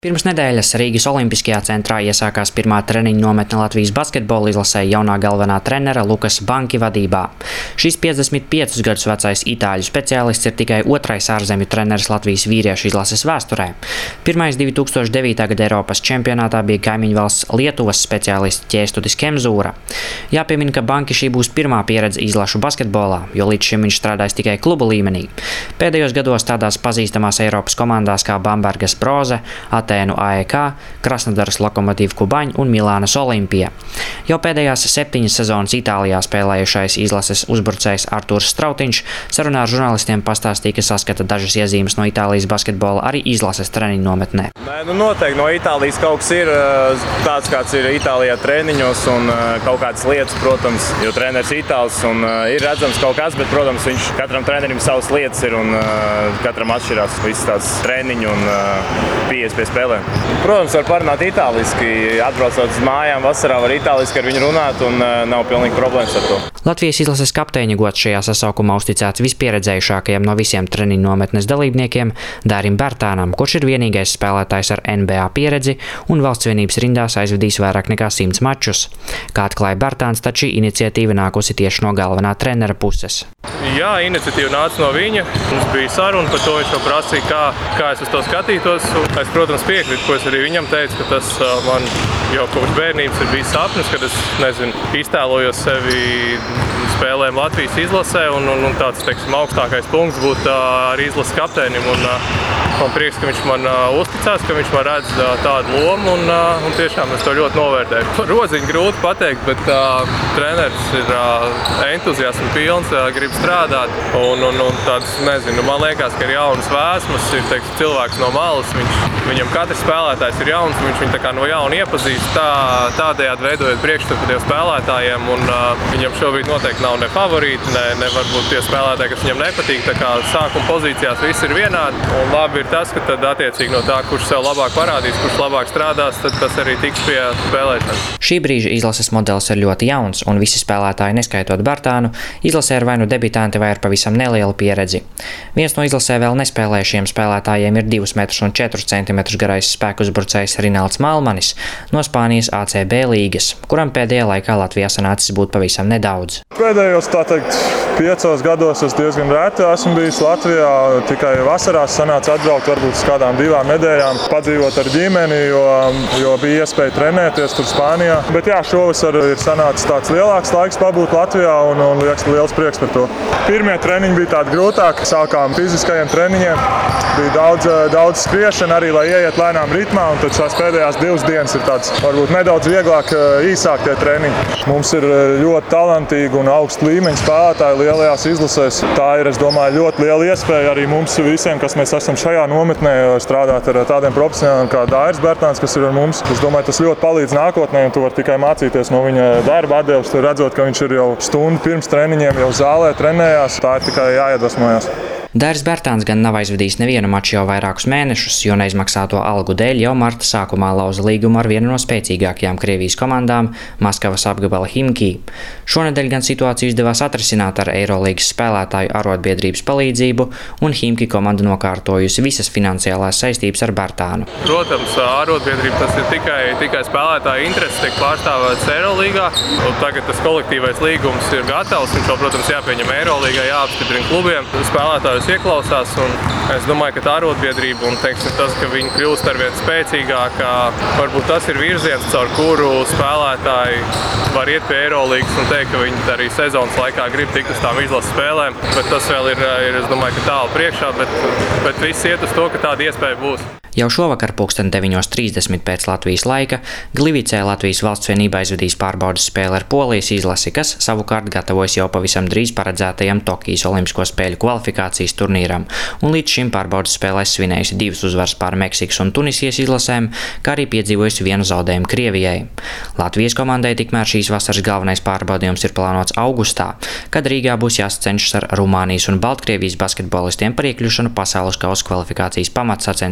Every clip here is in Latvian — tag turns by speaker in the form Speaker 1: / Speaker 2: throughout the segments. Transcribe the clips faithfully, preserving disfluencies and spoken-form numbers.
Speaker 1: Pirms nedēļas Rīgas Olimpiskajā centrā iesākās pirmā treniņu nometne Latvijas basketbola izlasē jaunā galvenā trenera Lukas Banki vadībā. Šis piecdesmit piecus gadus vecais itāļu speciālists ir tikai otrais ārzemju treneris Latvijas vīriešu izlases vēsturē. Pirmais divi tūkstoši devītā gada Eiropas čempionātā bija kaimiņvalsts Lietuvas speciālists Ķēstutis Kemzūra. Jāpiemina, ka Banki šī būs pirmā pieredze izlašu basketbolā, jo līdz šim viņš strādājis tikai klubu līmenī. Pēdējos gados tādās pazīstamās Eiropas komandās kā Bambergas Brose, Atēnu A E K, Krasnodaras Lokomotiv Kubaņ un Milānas Olimpija. Jau pēdējās septiņas sezonas Itālijā spēlējušais izlases uzbrucējs Arturs Strautiņš sarunā ar žurnālistiem pastāstīja, ka saskata dažas iezīmes no Itālijas basketbola arī izlases treniņu nometnē.
Speaker 2: Nē, nu noteikti no Itālijas kaut kas ir tāds, kāds ir Itālijā treniņos un kaut kādas lietas, protams, jo treneris Itālis un ir redzams kaut kas, bet, protams, viņš katram trenerim savas lietas ir un katram atšķirās visas tās treniņu un pieejas pie spēlēm. Protams, var parunāt itāliski, atbraucot uz mājām vasarā var itāliski ar viņu runāt un nav pilnīgi problēmas ar to.
Speaker 1: Latvijas izlases kapteiņa gods šajā sasaukumā uzticēts vispieredzējušākajam no visiem treniņu nometnes dalībniekiem Dārim Bērtānam, kurš ir vienīgais spēlētājs ar N B A pieredzi un valsts vienības rindās aizvadījis vairāk nekā simts mačus. Kā atklāja Bērtāns, tad šī iniciatīva nākusi tieši no galvenā trenera puses.
Speaker 3: Jā, iniciatīva nāca no viņa. Mums bija saruna par to, viņš man prasīja, kā, kā es uz to skatītos. Es, protams, piekrītu, ko es arī viņam teicu, ka tas man jau kopš bērnības ir bijis sapnis, kad es, nezinu, iztēlojos sevi spēlēm Latvijas izlasē un, un, un tāds, teiksim, augstākais punkts būt arī izlases kapteinim. Un, man prieks, ka viņš man uzticās, ka viņš man redz tādu lomu un, un tiešām es to ļoti novērtēju. Par Roziņu grūti pateikt, bet uh, treneris ir uh, entuziasma pilns, uh, grib strādāt un, un, un tāds, nezinu, man liekas, ka ir jaunas vēsmas, ir, teiksim, cilvēks no malas, viņš, viņam katrs spēlētājs ir jauns, viņš viņu tā kā no jauna iepazīst, tā, tādējādi veidojot priekšstatu par tiem spēlētājiem un uh, viņam šobrīd noteikti nav ne favorīti, ne, ne varbūt tie spēlētāji, kas viņam nepatīk, tā kā sākuma pozīcijās viss ir vienādi un labi ir tas, ka tad attiecīgi no tā, kurš sev labāk parādīs, kurš labāk strādās, tad tas arī tiks pie spēlēšanas.
Speaker 1: Šī brīža izlases modelis ir ļoti jauns, un visi spēlētāji, neskaitot Bērtānu, izlasē ir vai nu debitanti vai ar pavisam nelielu pieredzi. Viens no izlasē vēl nespēlējušiem spēlētājiem ir divus metrus un četrus centimetrus garais spēku uzbrucējs Rinalds Malmanis no Spānijas A C B līgas, kuram pēdējā laikā Latvijā sanācis būt pavisam nedaudz.
Speaker 4: Pēdējos, tā teikt, piecos gados es diezgan reti esmu bijis Latvijā, tikai vasarās sanāca atbraukt varbūt uz kādām divām nedēļām, padzīvot ar ģimeni, jo, jo bija iespēja trenēties tur Spānijā. Bet jā, šovasar ir sanācis tāds lielāks laiks pabūt Latvijā un, un liekas liels prieks par to. Pirmie treniņi bija tādi grūtāki, sākām fiziskajiem treniņiem, bija daudz, daudz skriešana arī, lai ieiet lēnām ritmā, un tad šās pēdējās divas dienas ir tāds varbūt nedaudz vieglāk īsāk tie treniņi. Mums ir ļoti talantīgi un augstu līmeņu spēlētāji lielajās izlasēs. Tā ir, es domāju, ļoti liela iespēja arī mums visiem, kas mēs esam šajā nometnē, strādāt ar tādiem profesionāļiem kā Dāris Bērtāns, kas ir ar mums. Es domāju, tas ļoti palīdz nākotnē, un tu vari tikai mācīties no viņa darba atdeves, redzot, ka viņš ir jau stundu pirms treniņiem, jau zālē trenējās. Tā ir tikai jāiedvesmojas.
Speaker 1: Dāris Bērtāns gan nav aizvadījis nevienu maču jau vairākus mēnešus, jo neizmaksāto algu dēļ jau marta sākumā lauza līgumu ar vienu no spēcīgākajām Krievijas komandām – Maskavas apgabala Himki. Šonedēļ gan situāciju izdevās atrisināt ar Eirolīgas spēlētāju arotbiedrības palīdzību, un Himki komanda nokārtojusi visas finansiālās saistības ar Bērtānu.
Speaker 3: Protams, arotbiedrība tas ir tikai, tikai spēlētāju intereses, tiek pārstāvēts Eirolīgā. Tagad tas kolektīvais līgums ir gatavs, viņš vēl, protams, jāpieņem Eirolīgā, jāapstiprina klubiem. Spēlētāju ieklausās, un es domāju, ka tā arotbiedrība un teiksim, tas, ka viņi kļūst arvien spēcīgākā, varbūt tas ir virziens, caur kuru spēlētāji var iet pie Eirolīgas un teikt, ka viņi arī sezonas laikā grib tikt uz tām izlases spēlēm, bet tas vēl ir, ir es domāju, ka tālu priekšā, bet, bet viss iet uz to, ka tāda iespēja būs.
Speaker 1: Jau šovakar pulksten deviņos trīsdesmit pēc Latvijas laika Glivicē Latvijas valsts vienība aizvedīs pārbaudes spēli ar Polijas izlasi, kas savukārt gatavojas jau pavisam drīz paredzētajam Tokijas Olimpisko spēļu kvalifikācijas turnīram, un līdz šim pārbaudes spēlēs svinējusi divas uzvaras pār Meksikas un Tunisijas izlasēm, kā arī piedzīvojusi vienu zaudējumu Krievijai. Latvijas komandai tikmēr šīs vasaras galvenais pārbaudījums ir plānots augustā, kad Rīgā būs jāsacenšas ar Rumānijas un Baltkrievijas basketbolistiem par iekļūšanu pasaules kausa kvalifikācijas pamatsacensībās.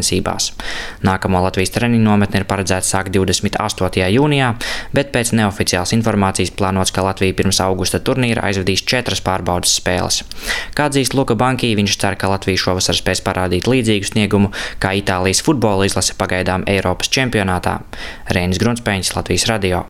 Speaker 1: spēlēs. Nākamo Latvijas treniņu nometni ir paredzēts sākt divdesmit astotajā jūnijā, bet pēc neoficiālas informācijas plānots, ka Latvija pirms augusta turnīra aizvadīs četras pārbaudes spēles. Kā atzīst Luka Banki, viņš cer, ka Latvija šovasar spēs parādīt līdzīgu sniegumu kā Itālijas futbola izlase pagaidām Eiropas čempionātā. Reinis Grunspēņš, Latvijas radio.